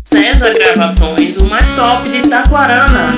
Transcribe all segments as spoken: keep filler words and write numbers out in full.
César Gravações, o mais top de Taquarana.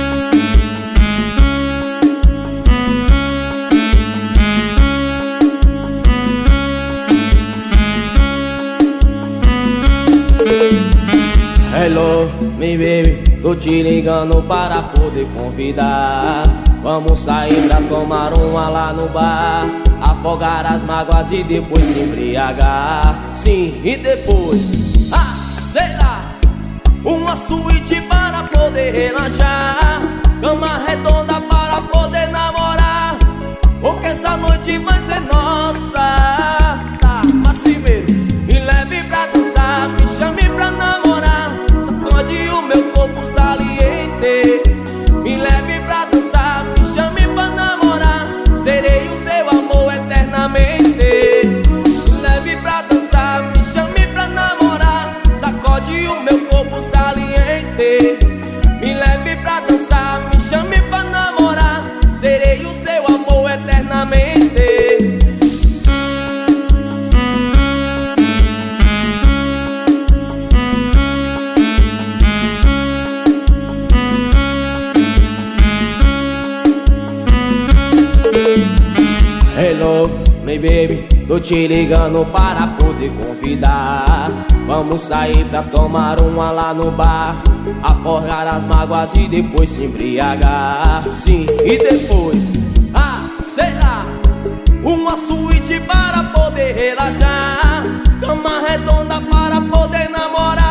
Hello, me baby, tô te ligando para poder convidar. Vamos sair pra tomar uma lá no bar, afogar as mágoas e depois se embriagar. Sim, e depois, ah, sei lá, uma suíte para poder relaxar, cama redonda para poder namorar, porque essa noite vai ser nossa. Tá, mas primeiro, me leve pra dançar, me chame pra namorar, sacode o meu corpo saliente. Me leve pra dançar, me chame pra namorar, serei o seu amor eternamente. Me leve pra dançar, me chame pra namorar, sacode o meu corpo saliente. Me leve pra dançar, me chame pra namorar, serei o seu amor eternamente. Hello, my baby, tô te ligando para poder convidar. Vamos sair pra tomar uma lá no bar, afogar as mágoas e depois se embriagar. Sim, e depois, ah, sei lá, uma suíte para poder relaxar, cama redonda para poder namorar,